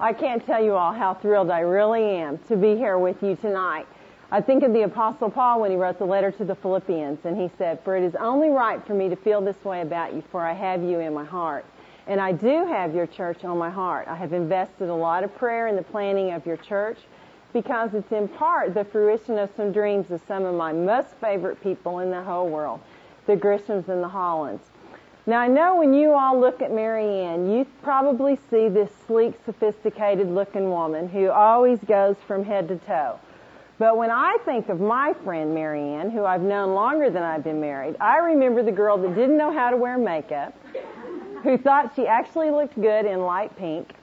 I can't tell you all how thrilled I really am to be here with you tonight. I think of the Apostle Paul when he wrote the letter to the Philippians, and he said, "For it is only right for me to feel this way about you, for I have you in my heart." And I do have your church on my heart. I have invested a lot of prayer in the planning of your church because it's in part the fruition of some dreams of some of my most favorite people in the whole world, the Grishams and the Hollands. Now, I know when you all look at Mary Ann, you probably see this sleek, sophisticated-looking woman who always goes from head to toe. But when I think of my friend Mary Ann, who I've known longer than I've been married, I remember the girl that didn't know how to wear makeup, who thought she actually looked good in light pink,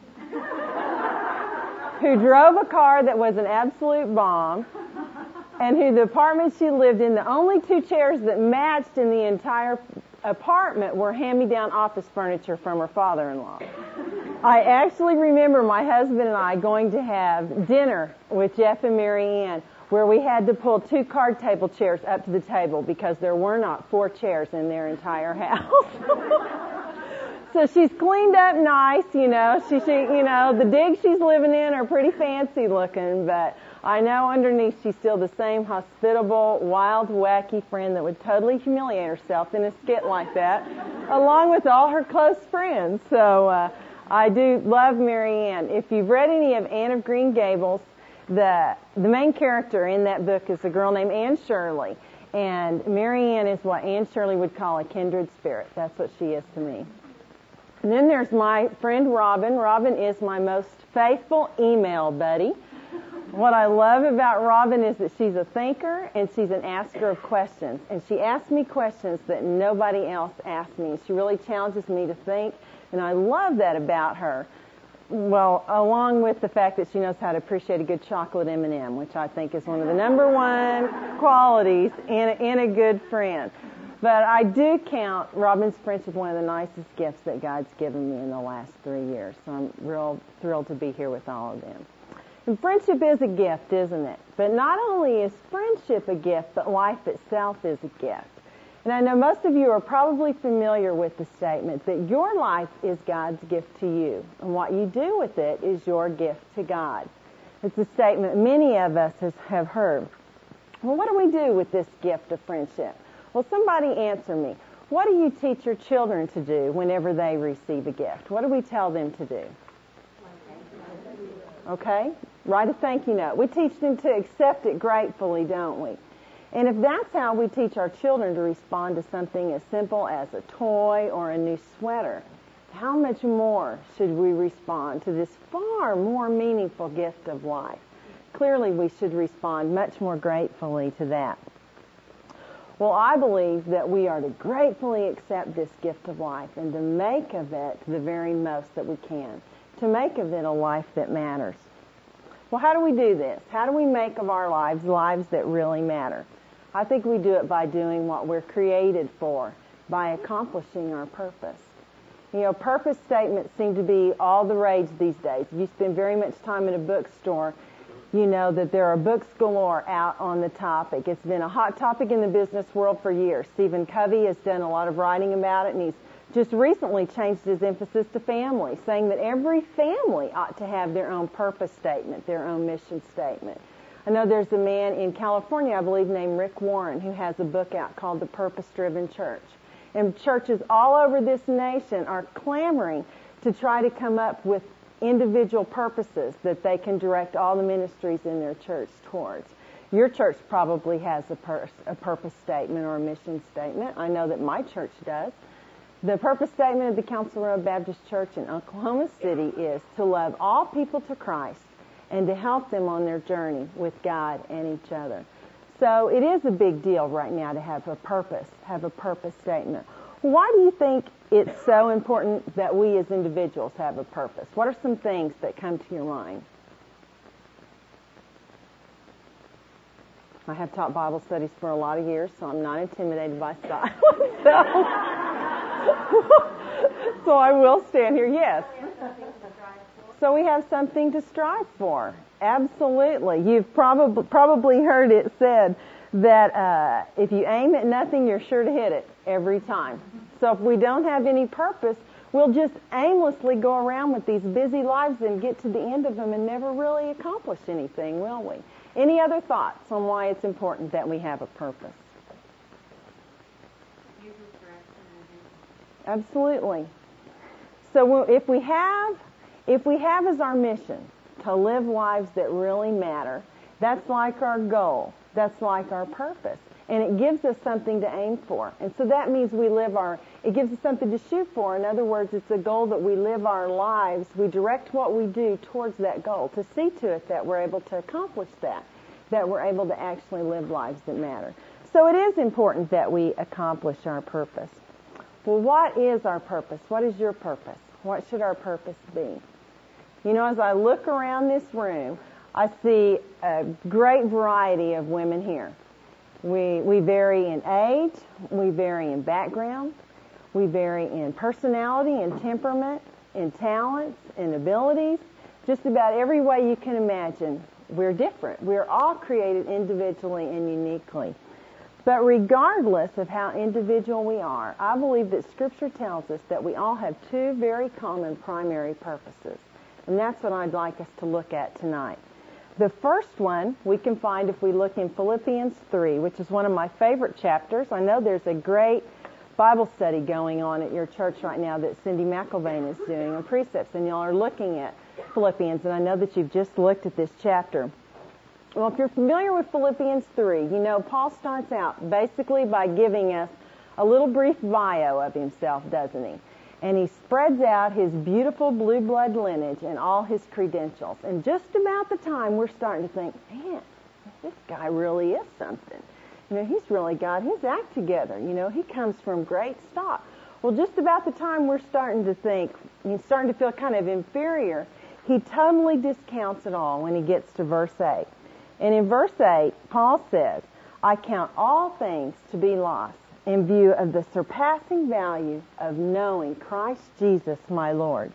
who drove a car that was an absolute bomb, and who the apartment she lived in, the only two chairs that matched in the entire apartment were hand-me-down office furniture from her father-in-law. I actually remember my husband and I going to have dinner with Jeff and Mary Ann, where we had to pull 2 card table chairs up to the table because there were not 4 chairs in their entire house. So she's cleaned up nice, you know. She the digs she's living in are pretty fancy looking, but I know underneath she's still the same hospitable, wild, wacky friend that would totally humiliate herself in a skit like that, along with all her close friends. So I do love Mary Ann. If you've read any of Anne of Green Gables, the main character in that book is a girl named Anne Shirley. And Mary Ann is what Anne Shirley would call a kindred spirit. That's what she is to me. And then there's my friend Robin. Robin is my most faithful email buddy. What I love about Robin is that she's a thinker and she's an asker of questions. And she asks me questions that nobody else asks me. She really challenges me to think, and I love that about her. Well, along with the fact that she knows how to appreciate a good chocolate M&M, which I think is one of the number one qualities in a good friend. But I do count Robin's friendship one of the nicest gifts that God's given me in the last 3 years. So I'm real thrilled to be here with all of them. And friendship is a gift, isn't it? But not only is friendship a gift, but life itself is a gift. And I know most of you are probably familiar with the statement that your life is God's gift to you, and what you do with it is your gift to God. It's a statement many of us have heard. Well, what do we do with this gift of friendship? Well, somebody answer me. What do you teach your children to do whenever they receive a gift? What do we tell them to do? Okay? Write a thank you note. We teach them to accept it gratefully, don't we? And if that's how we teach our children to respond to something as simple as a toy or a new sweater, how much more should we respond to this far more meaningful gift of life? Clearly, we should respond much more gratefully to that. Well, I believe that we are to gratefully accept this gift of life and to make of it the very most that we can, to make of it a life that matters. Well, how do we do this? How do we make of our lives lives that really matter? I think we do it by doing what we're created for, by accomplishing our purpose. You know, purpose statements seem to be all the rage these days. If you spend very much time in a bookstore, you know that there are books galore out on the topic. It's been a hot topic in the business world for years. Stephen Covey has done a lot of writing about it, and he's just recently changed his emphasis to family, saying that every family ought to have their own purpose statement, their own mission statement. I know there's a man in California, I believe, named Rick Warren, who has a book out called The Purpose-Driven Church. And churches all over this nation are clamoring to try to come up with individual purposes that they can direct all the ministries in their church towards. Your church probably has a purpose statement or a mission statement. I know that my church does. The purpose statement of the Council Road Baptist Church in Oklahoma City is to love all people to Christ and to help them on their journey with God and each other. So it is a big deal right now to have a purpose statement. Why do you think it's so important that we as individuals have a purpose? What are some things that come to your mind? I have taught Bible studies for a lot of years, so I'm not intimidated by silence. So I will stand here, yes. So we have something to strive for. Absolutely. You've probably heard it said that if you aim at nothing, you're sure to hit it every time. So if we don't have any purpose, We'll just aimlessly go around with these busy lives and get to the end of them and never really accomplish anything, will we? Any other thoughts on why it's important that we have a purpose? Absolutely. So if we have as our mission to live lives that really matter, that's like our goal. That's like our purpose. And it gives us something to aim for. And so that means it gives us something to shoot for. In other words, it's a goal that we live our lives, we direct what we do towards that goal to see to it that we're able to accomplish that we're able to actually live lives that matter. So it is important that we accomplish our purpose. Well, what is our purpose? What is your purpose? What should our purpose be? You know, as I look around this room, I see a great variety of women here. We vary in age, we vary in background, we vary in personality and temperament, in talents, in abilities. Just about every way you can imagine, we're different. We're all created individually and uniquely. But regardless of how individual we are, I believe that Scripture tells us that we all have two very common primary purposes. And that's what I'd like us to look at tonight. The first one we can find if we look in Philippians 3, which is one of my favorite chapters. I know there's a great Bible study going on at your church right now that Cindy McElvain is doing on precepts, and y'all are looking at Philippians, and I know that you've just looked at this chapter. Well, if you're familiar with Philippians 3, you know Paul starts out basically by giving us a little brief bio of himself, doesn't he? And he spreads out his beautiful blue blood lineage and all his credentials. And just about the time we're starting to think, man, this guy really is something. You know, he's really got his act together. You know, he comes from great stock. Well, just about the time we're starting to think, he's starting to feel kind of inferior, he totally discounts it all when he gets to verse 8. And in verse 8, Paul says, I count all things to be lost in view of the surpassing value of knowing Christ Jesus my Lord.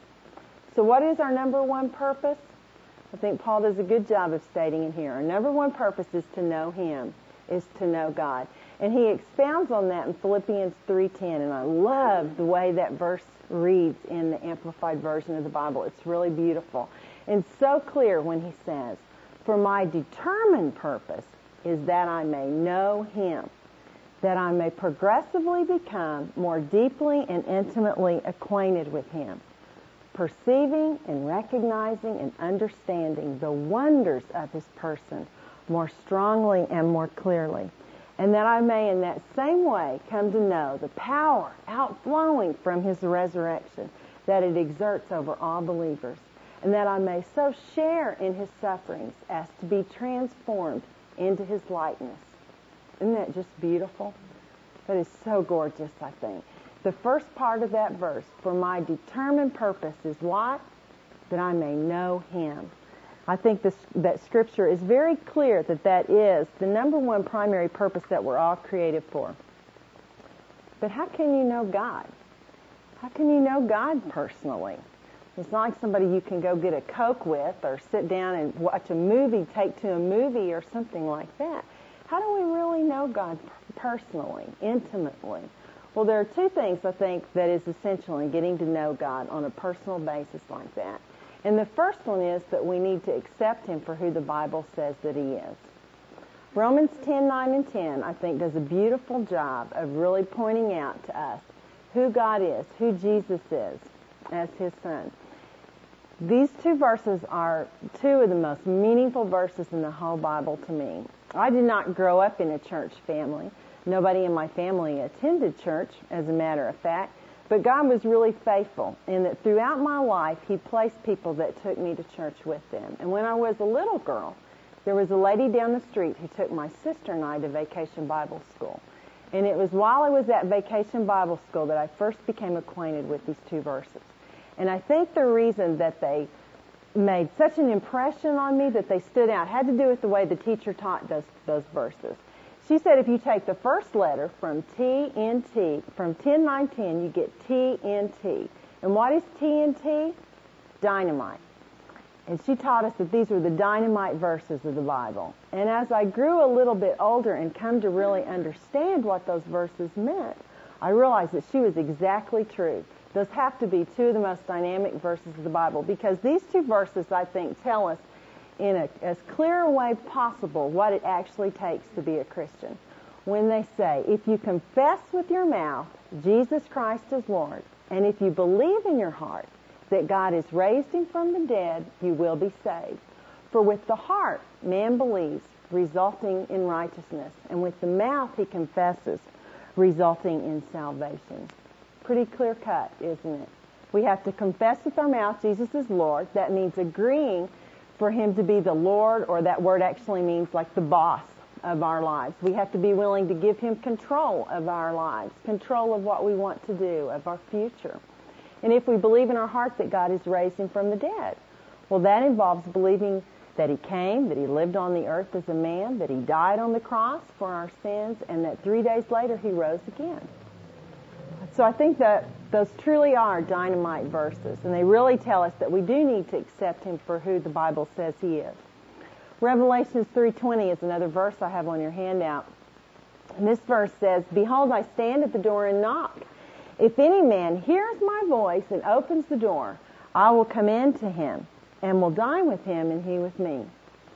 So what is our number one purpose? I think Paul does a good job of stating it here. Our number one purpose is to know Him, is to know God. And he expounds on that in Philippians 3:10, and I love the way that verse reads in the Amplified Version of the Bible. It's really beautiful and so clear when he says, for my determined purpose is that I may know Him, that I may progressively become more deeply and intimately acquainted with Him, perceiving and recognizing and understanding the wonders of His person more strongly and more clearly, and that I may in that same way come to know the power outflowing from His resurrection that it exerts over all believers, and that I may so share in His sufferings as to be transformed into His likeness. Isn't that just beautiful? That is so gorgeous, I think. The first part of that verse, for my determined purpose is what? That I may know Him. I think that Scripture is very clear that is the number one primary purpose that we're all created for. But how can you know God? How can you know God personally? It's not like somebody you can go get a Coke with or sit down and watch a movie, take to a movie or something like that. How do we really know God personally, intimately? Well, there are two things I think that is essential in getting to know God on a personal basis like that. And the first one is that we need to accept Him for who the Bible says that He is. Romans 10:9 and 10, I think, does a beautiful job of really pointing out to us who God is, who Jesus is as His Son. These two verses are two of the most meaningful verses in the whole Bible to me. I did not grow up in a church family. Nobody in my family attended church, as a matter of fact. But God was really faithful in that throughout my life, He placed people that took me to church with them. And when I was a little girl, there was a lady down the street who took my sister and I to Vacation Bible School. And it was while I was at Vacation Bible School that I first became acquainted with these two verses. And I think the reason that they made such an impression on me, that they stood out, had to do with the way the teacher taught those verses. She said if you take the first letter from T-N-T, from 10, 9, 10, you get T-N-T. And what is T-N-T? Dynamite. And she taught us that these were the dynamite verses of the Bible. And as I grew a little bit older and come to really understand what those verses meant, I realized that she was exactly true. Those have to be two of the most dynamic verses of the Bible, because these two verses, I think, tell us in as clear a way possible what it actually takes to be a Christian. When they say, if you confess with your mouth Jesus Christ is Lord, and if you believe in your heart that God has raised him from the dead, you will be saved. For with the heart man believes, resulting in righteousness, and with the mouth he confesses, resulting in salvation. Pretty clear cut, isn't it? We have to confess with our mouth Jesus is Lord. That means agreeing for him to be the Lord, or that word actually means like the boss of our lives. We have to be willing to give him control of our lives, control of what we want to do, of our future. And if we believe in our heart that God has raised him from the dead, well, that involves believing that he came, that he lived on the earth as a man, that he died on the cross for our sins, and that 3 days later he rose again. So I think that those truly are dynamite verses, and they really tell us that we do need to accept him for who the Bible says he is. Revelations 3:20 is another verse I have on your handout. And this verse says, "Behold, I stand at the door and knock. If any man hears my voice and opens the door, I will come in to him and will dine with him and he with me."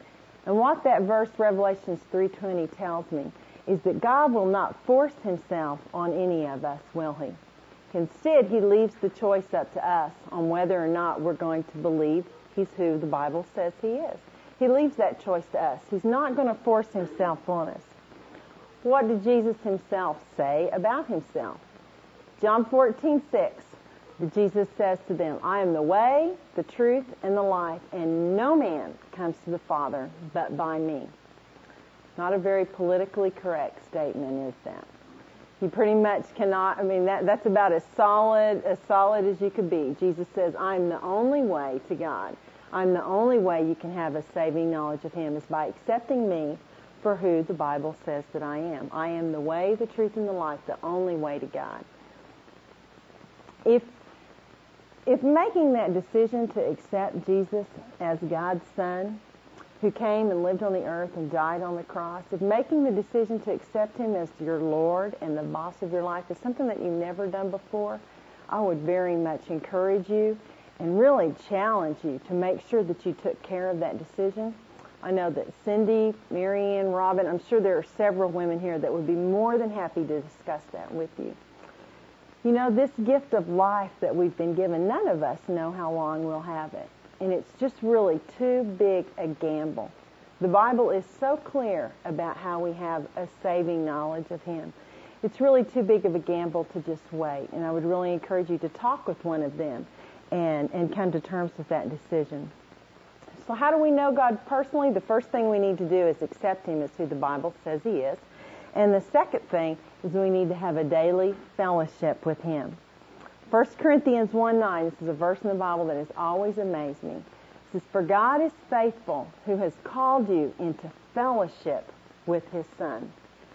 And what that verse, Revelations 3:20, tells me is that God will not force himself on any of us, will he? Instead, he leaves the choice up to us on whether or not we're going to believe he's who the Bible says he is. He leaves that choice to us. He's not going to force himself on us. What did Jesus himself say about himself? John 14:6, Jesus says to them, "I am the way, the truth, and the life, and no man comes to the Father but by me." Not a very politically correct statement, is that? You pretty much cannot, that's about as solid as you could be. Jesus says, "I'm the only way to God. I'm the only way you can have a saving knowledge of him is by accepting me for who the Bible says that I am. I am the way, the truth, and the life, the only way to God." If making that decision to accept Jesus as God's Son, who came and lived on the earth and died on the cross, if making the decision to accept him as your Lord and the boss of your life is something that you've never done before, I would very much encourage you and really challenge you to make sure that you took care of that decision. I know that Cindy, Marianne, Robin, I'm sure there are several women here that would be more than happy to discuss that with you. You know, this gift of life that we've been given, none of us know how long we'll have it. And it's just really too big a gamble. The Bible is so clear about how we have a saving knowledge of him. It's really too big of a gamble to just wait. And I would really encourage you to talk with one of them and come to terms with that decision. So how do we know God personally? The first thing we need to do is accept him as who the Bible says he is. And the second thing is we need to have a daily fellowship with him. 1 Corinthians 1:9, this is a verse in the Bible that has always amazed me. It says, "For God is faithful, who has called you into fellowship with his Son."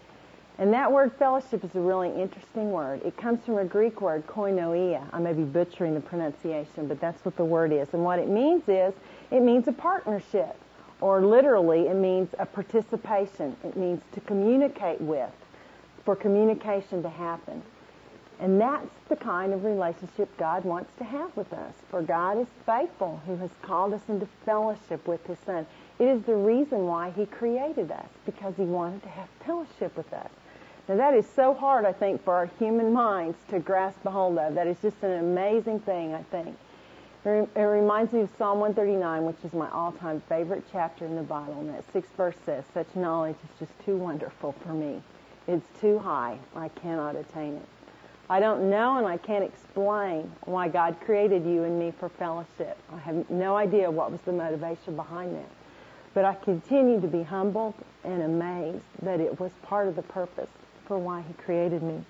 And that word fellowship is a really interesting word. It comes from a Greek word, koinonia. I may be butchering the pronunciation, but that's what the word is. And what it means is, it means a partnership. Or literally, it means a participation. It means to communicate with, for communication to happen. And that's the kind of relationship God wants to have with us. For God is faithful, who has called us into fellowship with his Son. It is the reason why he created us, because he wanted to have fellowship with us. Now that is so hard, I think, for our human minds to grasp a hold of. That is just an amazing thing, I think. It reminds me of Psalm 139, which is my all-time favorite chapter in the Bible. And that 6th verse says, "Such knowledge is just too wonderful for me. It's too high. I cannot attain it." I don't know and I can't explain why God created you and me for fellowship. I have no idea what was the motivation behind that. But I continue to be humbled and amazed that it was part of the purpose for why he created me.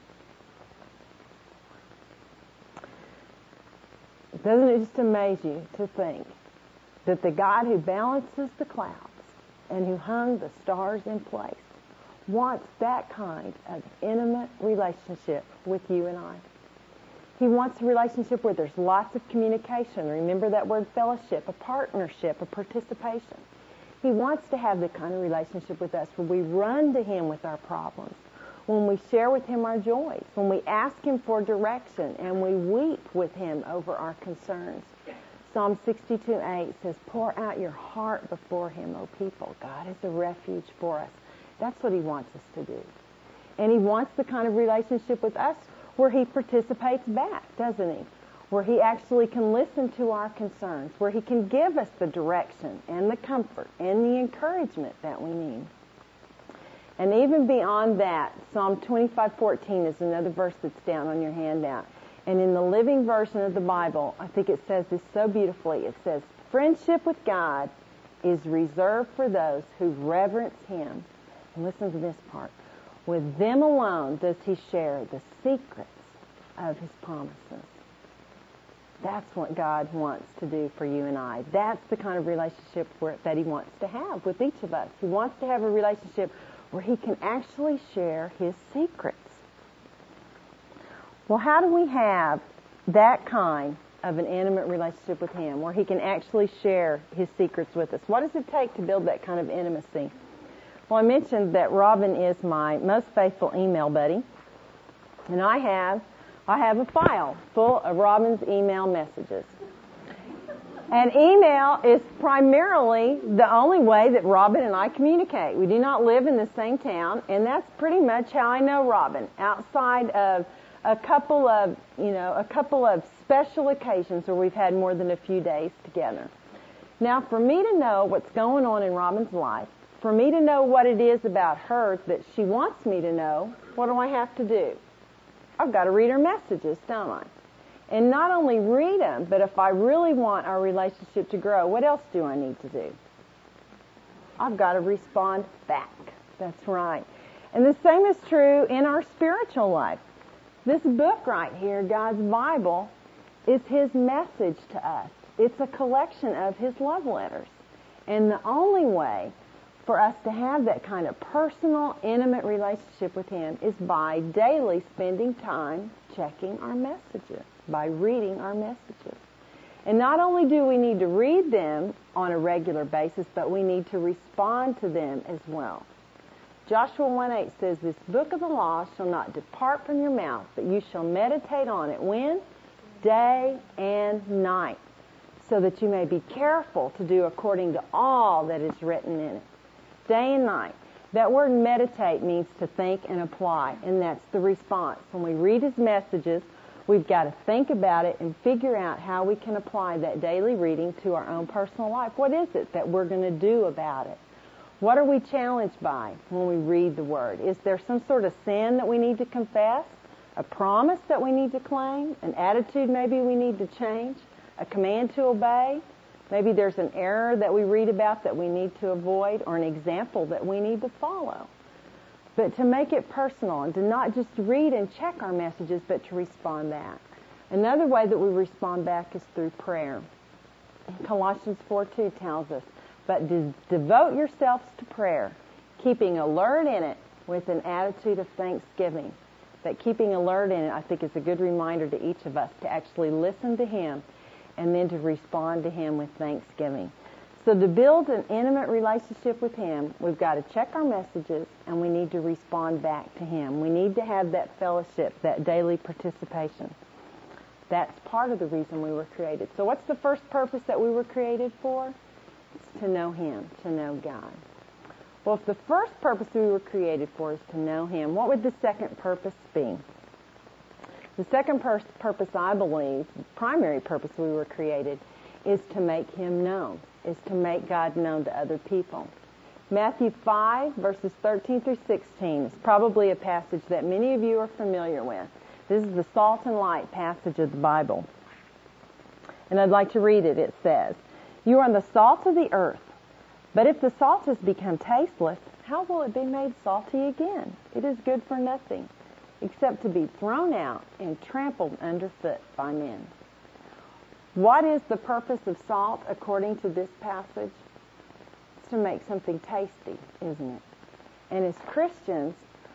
Doesn't it just amaze you to think that the God who balances the clouds and who hung the stars in place wants that kind of intimate relationship with you and I? He wants a relationship where there's lots of communication. Remember that word fellowship, a partnership, a participation. He wants to have the kind of relationship with us where we run to him with our problems, when we share with Him our joys, when we ask Him for direction, and we weep with Him over our concerns. Psalm 62:8 says, pour out your heart before Him, O people. God is a refuge for us. That's what He wants us to do. And He wants the kind of relationship with us where He participates back, doesn't He? Where He actually can listen to our concerns, where He can give us the direction and the comfort and the encouragement that we need. And even beyond that, Psalm 25:14 is another verse that's down on your handout. And in the Living Version of the Bible, I think it says this so beautifully. It says, friendship with God is reserved for those who reverence Him. And listen to this part. With them alone does He share the secrets of His promises. That's what God wants to do for you and I. That's the kind of relationship that He wants to have with each of us. He wants to have a relationship where He can actually share His secrets. Well, how do we have that kind of an intimate relationship with Him, where He can actually share His secrets with us? What does it take to build that kind of intimacy? Well, I mentioned that Robin is my most faithful email buddy, and I have a file full of Robin's email messages. And email is primarily the only way that Robin and I communicate. We do not live in the same town, and that's pretty much how I know Robin, outside of a couple of special occasions where we've had more than a few days together. Now, for me to know what's going on in Robin's life, for me to know what it is about her that she wants me to know, what do I have to do? I've got to read her messages, don't I? And not only read them, but if I really want our relationship to grow, what else do I need to do? I've got to respond back. That's right. And the same is true in our spiritual life. This book right here, God's Bible, is His message to us. It's a collection of His love letters. And the only way for us to have that kind of personal, intimate relationship with Him is by daily spending time checking our messages, by reading our messages. And not only do we need to read them on a regular basis, but we need to respond to them as well. Joshua 1:8 says, this book of the law shall not depart from your mouth, but you shall meditate on it. When? Day and night, so that you may be careful to do according to all that is written in it. Day and night. That word meditate means to think and apply, and that's the response. When we read His messages, we've got to think about it and figure out how we can apply that daily reading to our own personal life. What is it that we're going to do about it? What are we challenged by when we read the Word? Is there some sort of sin that we need to confess? A promise that we need to claim? An attitude maybe we need to change? A command to obey? Maybe there's an error that we read about that we need to avoid, or an example that we need to follow. But to make it personal and to not just read and check our messages, but to respond back. Another way that we respond back is through prayer. Colossians 4:2 tells us, but devote yourselves to prayer, keeping alert in it with an attitude of thanksgiving. That keeping alert in it, I think, is a good reminder to each of us to actually listen to Him and then to respond to Him with thanksgiving. So to build an intimate relationship with Him, we've got to check our messages and we need to respond back to Him. We need to have that fellowship, that daily participation. That's part of the reason we were created. So what's the first purpose that we were created for? It's to know Him, to know God. Well, if the first purpose we were created for is to know Him, what would the second purpose be? The second purpose, I believe, the primary purpose we were created, is to make Him known, is to make God known to other people. Matthew 5, verses 13 through 16 is probably a passage that many of you are familiar with. This is the salt and light passage of the Bible. And I'd like to read it. It says, you are the salt of the earth, but if the salt has become tasteless, how will it be made salty again? It is good for nothing, except to be thrown out and trampled underfoot by men. What is the purpose of salt according to this passage? It's to make something tasty, isn't it? And as Christians,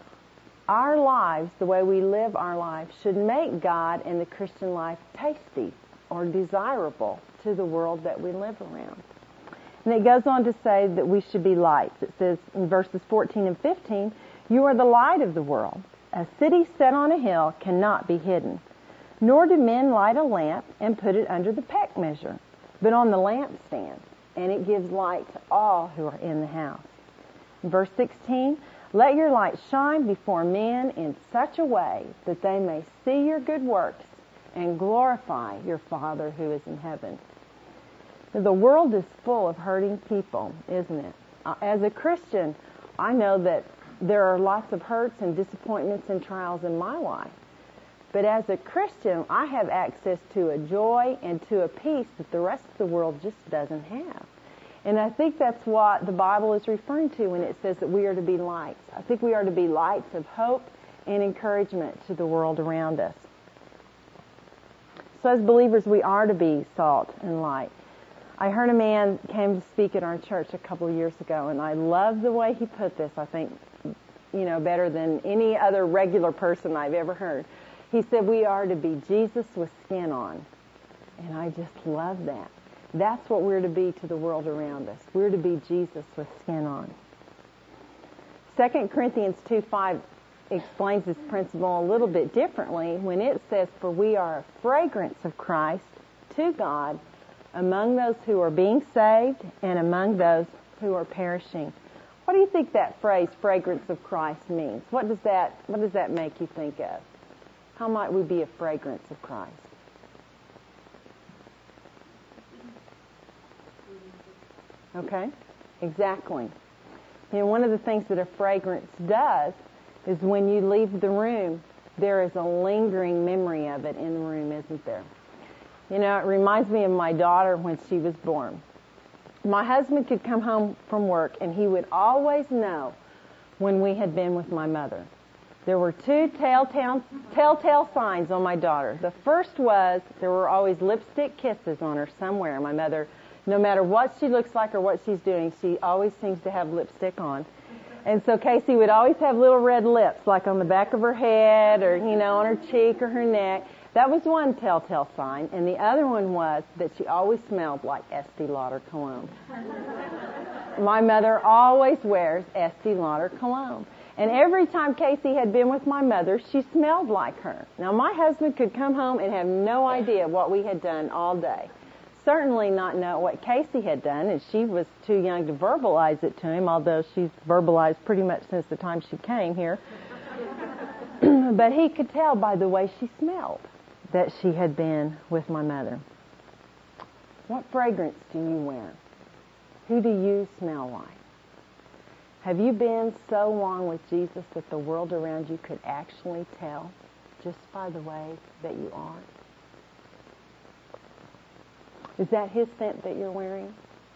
our lives, the way we live our lives, should make God and the Christian life tasty or desirable to the world that we live around. And it goes on to say that we should be lights. It says in verses 14 and 15, You are the light of the world. A city set on a hill cannot be hidden. Nor do men light a lamp and put it under the peck measure, but on the lampstand, and it gives light to all who are in the house. Verse 16, let your light shine before men in such a way that they may see your good works and glorify your Father who is in heaven. The world is full of hurting people, isn't it? As a Christian, I know that there are lots of hurts and disappointments and trials in my life. But as a Christian, I have access to a joy and to a peace that the rest of the world just doesn't have. And I think that's what the Bible is referring to when it says that we are to be lights. I think we are to be lights of hope and encouragement to the world around us. So as believers, we are to be salt and light. I heard a man came to speak at our church a couple of years ago, and I love the way he put this, I think, better than any other regular person I've ever heard. He said, we are to be Jesus with skin on. And I just love that. That's what we're to be to the world around us. We're to be Jesus with skin on. 2 Corinthians 2:5 explains this principle a little bit differently when it says, for we are a fragrance of Christ to God among those who are being saved and among those who are perishing. What do you think that phrase, fragrance of Christ, means? What does that make you think of? How might we be a fragrance of Christ? Okay, exactly. One of the things that a fragrance does is when you leave the room, there is a lingering memory of it in the room, isn't there? It reminds me of my daughter when she was born. My husband could come home from work and he would always know when we had been with my mother. There were two telltale signs on my daughter. The first was there were always lipstick kisses on her somewhere. My mother, no matter what she looks like or what she's doing, she always seems to have lipstick on. And so Casey would always have little red lips, like on the back of her head or, on her cheek or her neck. That was one telltale sign. And the other one was that she always smelled like Estee Lauder cologne. My mother always wears Estee Lauder cologne. And every time Casey had been with my mother, she smelled like her. Now, my husband could come home and have no idea what we had done all day. Certainly not know what Casey had done, and she was too young to verbalize it to him, although she's verbalized pretty much since the time she came here. But he could tell by the way she smelled that she had been with my mother. What fragrance do you wear? Who do you smell like? Have you been so long with Jesus that the world around you could actually tell just by the way that you are? Is that His scent that you're wearing?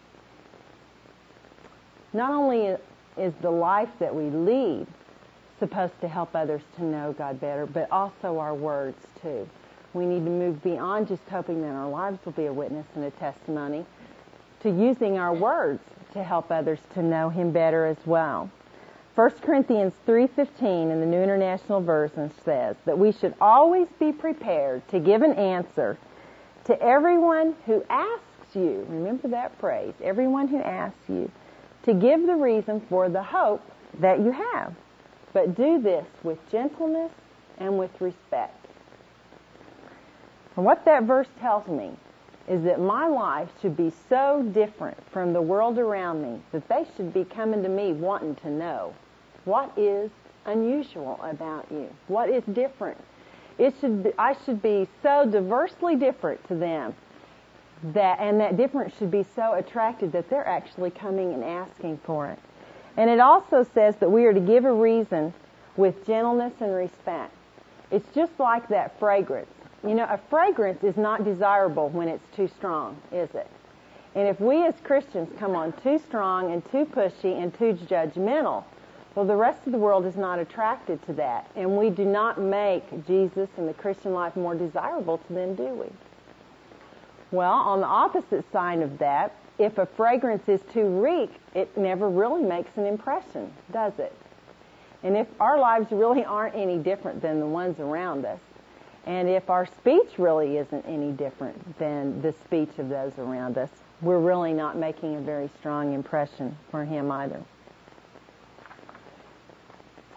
Not only is the life that we lead supposed to help others to know God better, but also our words too. We need to move beyond just hoping that our lives will be a witness and a testimony to using our words to help others to know Him better as well. 1 Corinthians 3:15 in the New International Version says that we should always be prepared to give an answer to everyone who asks you. Remember that phrase, everyone who asks you, to give the reason for the hope that you have. But do this with gentleness and with respect. And what that verse tells me is that my life should be so different from the world around me that they should be coming to me wanting to know what is unusual about you, what is different. I should be so diversely different to them that difference should be so attractive that they're actually coming and asking for it. And it also says that we are to give a reason with gentleness and respect. It's just like that fragrance. A fragrance is not desirable when it's too strong, is it? And if we as Christians come on too strong and too pushy and too judgmental, well, the rest of the world is not attracted to that. And we do not make Jesus and the Christian life more desirable to them, do we? Well, on the opposite side of that, if a fragrance is too weak, it never really makes an impression, does it? And if our lives really aren't any different than the ones around us, and if our speech really isn't any different than the speech of those around us, we're really not making a very strong impression for Him either.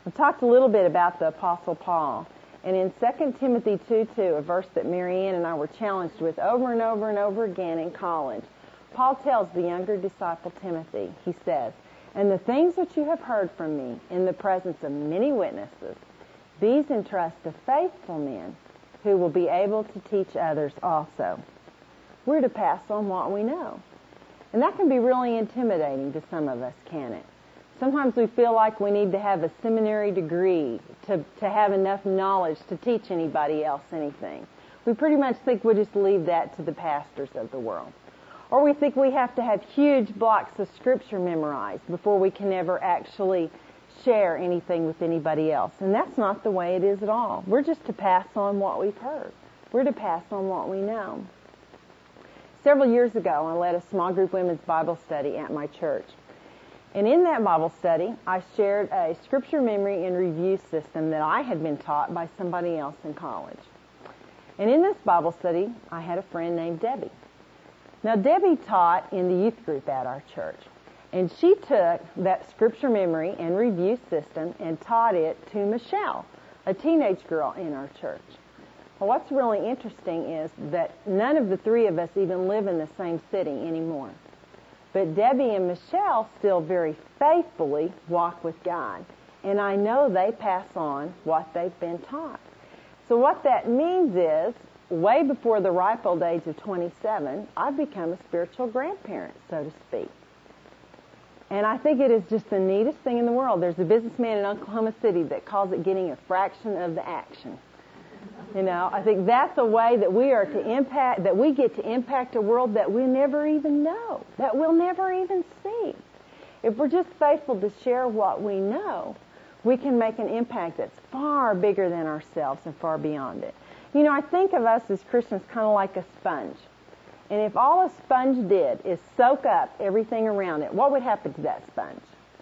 I talked a little bit about the Apostle Paul. And in 2 Timothy 2:2, a verse that Marianne and I were challenged with over and over and over again in college, Paul tells the younger disciple Timothy, he says, "And the things which you have heard from me in the presence of many witnesses, these entrust to faithful men who will be able to teach others also." We're to pass on what we know. And that can be really intimidating to some of us, can it? Sometimes we feel like we need to have a seminary degree to have enough knowledge to teach anybody else anything. We pretty much think we'll just leave that to the pastors of the world. Or we think we have to have huge blocks of Scripture memorized before we can ever actually share anything with anybody else. And that's not the way it is at all. We're just to pass on what we've heard. We're to pass on what we know. Several years ago, I led a small group women's Bible study at my church. And in that Bible study, I shared a Scripture memory and review system that I had been taught by somebody else in college. And in this Bible study, I had a friend named Debbie. Now, Debbie taught in the youth group at our church. And she took that Scripture memory and review system and taught it to Michelle, a teenage girl in our church. Well, what's really interesting is that none of the three of us even live in the same city anymore. But Debbie and Michelle still very faithfully walk with God. And I know they pass on what they've been taught. So what that means is, way before the ripe old age of 27, I've become a spiritual grandparent, so to speak. And I think it is just the neatest thing in the world. There's a businessman in Oklahoma City that calls it getting a fraction of the action. You know, I think that's a way that we are to impact, that we get to impact a world that we never even know, that we'll never even see. If we're just faithful to share what we know, we can make an impact that's far bigger than ourselves and far beyond it. You know, I think of us as Christians kind of like a sponge. And if all a sponge did is soak up everything around it, what would happen to that sponge?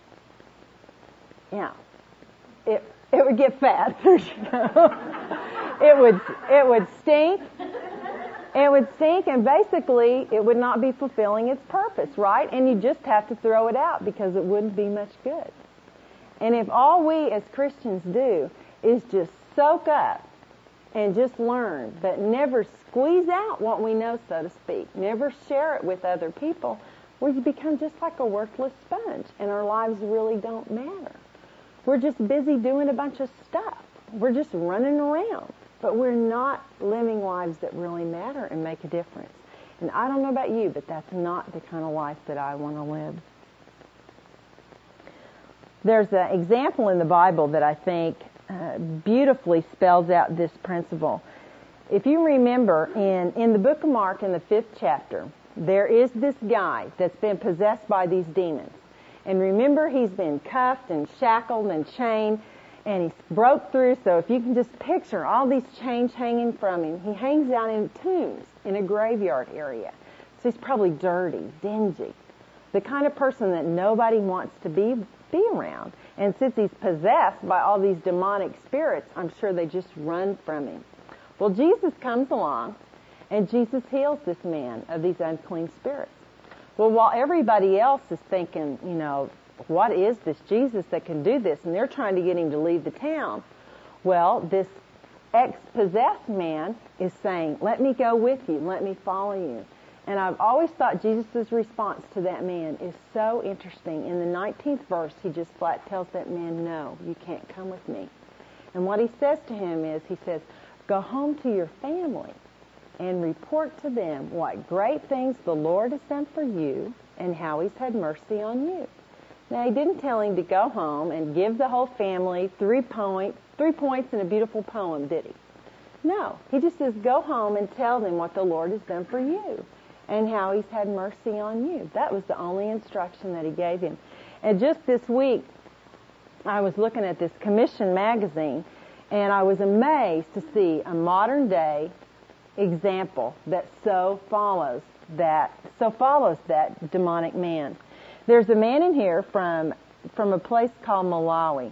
Yeah. It would get fat. There you go. It would stink. It would stink, and basically it would not be fulfilling its purpose, right? And you just have to throw it out because it wouldn't be much good. And if all we as Christians do is just soak up and just learn, but never squeeze out what we know, so to speak, never share it with other people, we become just like a worthless sponge, and our lives really don't matter. We're just busy doing a bunch of stuff. We're just running around, but we're not living lives that really matter and make a difference. And I don't know about you, but that's not the kind of life that I want to live. There's an example in the Bible that I think beautifully spells out this principle. If you remember, in the book of Mark, in the 5th chapter, there is this guy that's been possessed by these demons. And remember, he's been cuffed and shackled and chained, and he's broke through. So if you can just picture all these chains hanging from him, he hangs out in tombs in a graveyard area. So he's probably dirty, dingy, the kind of person that nobody wants to be around. And since he's possessed by all these demonic spirits, I'm sure they just run from him. Well, Jesus comes along, and Jesus heals this man of these unclean spirits. Well, while everybody else is thinking, you know, what is this Jesus that can do this? And they're trying to get him to leave the town. Well, this ex-possessed man is saying, let me go with you. Let me follow you. And I've always thought Jesus' response to that man is so interesting. In the 19th verse, he just flat tells that man, no, you can't come with me. And what he says to him is, he says, go home to your family and report to them what great things the Lord has done for you and how he's had mercy on you. Now, he didn't tell him to go home and give the whole family 3 points and a beautiful poem, did he? No. He just says, go home and tell them what the Lord has done for you and how he's had mercy on you. That was the only instruction that he gave him. And just this week, I was looking at this Commission magazine, and I was amazed to see a modern day example that so follows that demonic man. There's a man in here from a place called Malawi,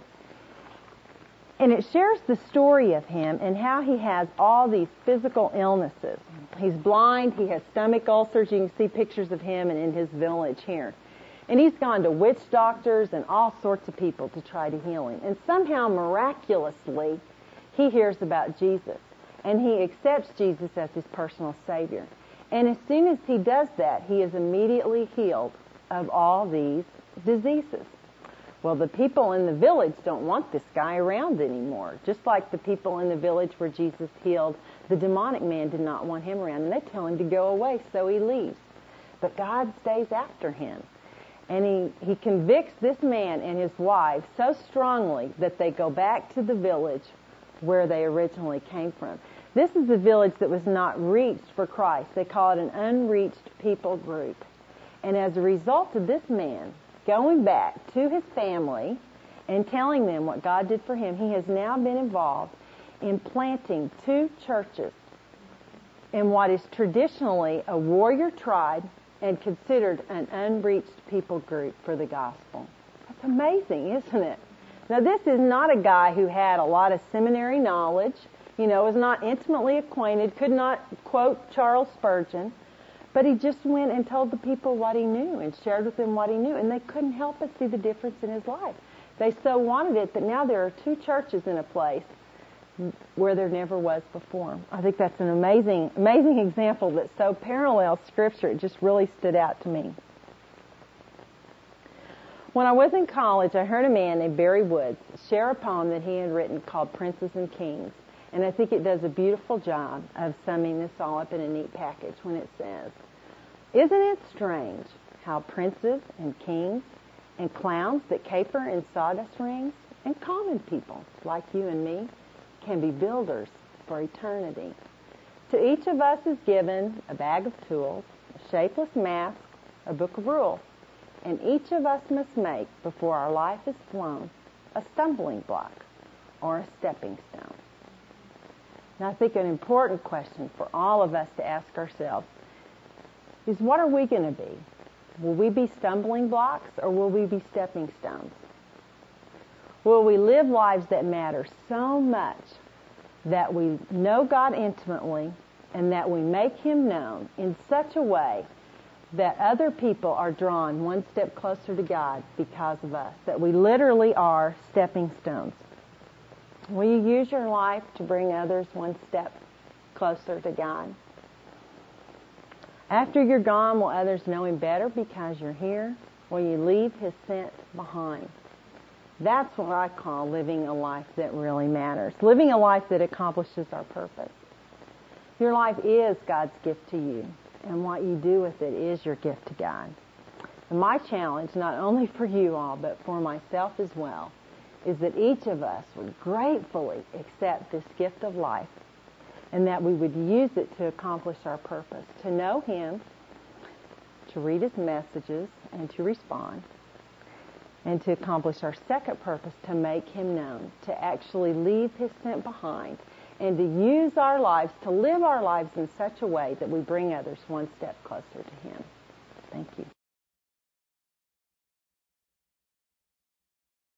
and it shares the story of him and how he has all these physical illnesses. He's blind, he has stomach ulcers. You can see pictures of him and in his village here. And he's gone to witch doctors and all sorts of people to try to heal him. And somehow, miraculously, he hears about Jesus. And he accepts Jesus as his personal Savior. And as soon as he does that, he is immediately healed of all these diseases. Well, the people in the village don't want this guy around anymore. Just like the people in the village where Jesus healed, the demonic man did not want him around. And they tell him to go away, so he leaves. But God stays after him. And he convicts this man and his wife so strongly that they go back to the village where they originally came from. This is the village that was not reached for Christ. They call it an unreached people group. And as a result of this man going back to his family and telling them what God did for him, he has now been involved in planting 2 churches in what is traditionally a warrior tribe and considered an unreached people group for the gospel. That's amazing, isn't it? Now, this is not a guy who had a lot of seminary knowledge, was not intimately acquainted, could not quote Charles Spurgeon, but he just went and told the people what he knew and shared with them what he knew, and they couldn't help but see the difference in his life. They so wanted it that now there are 2 churches in a place where there never was before. I think that's an amazing example that so parallels Scripture. It just really stood out to me. When I was in college, I heard a man named Barry Woods share a poem that he had written called Princes and Kings. And I think it does a beautiful job of summing this all up in a neat package when it says, "Isn't it strange how princes and kings and clowns that caper in sawdust rings and common people like you and me can be builders for eternity? To each of us is given a bag of tools, a shapeless mask, a book of rules, and each of us must make, before our life is flown, a stumbling block or a stepping stone." Now, I think an important question for all of us to ask ourselves is, what are we going to be? Will we be stumbling blocks or will we be stepping stones? Will we live lives that matter so much that we know God intimately and that we make Him known in such a way that other people are drawn one step closer to God because of us, that we literally are stepping stones? Will you use your life to bring others one step closer to God? After you're gone, will others know Him better because you're here? Will you leave His scent behind? That's what I call living a life that really matters. Living a life that accomplishes our purpose. Your life is God's gift to you, and what you do with it is your gift to God. And my challenge, not only for you all, but for myself as well, is that each of us would gratefully accept this gift of life and that we would use it to accomplish our purpose, to know Him, to read His messages and to respond, and to accomplish our second purpose, to make Him known, to actually leave His scent behind, and to use our lives, to live our lives in such a way that we bring others one step closer to Him. Thank you.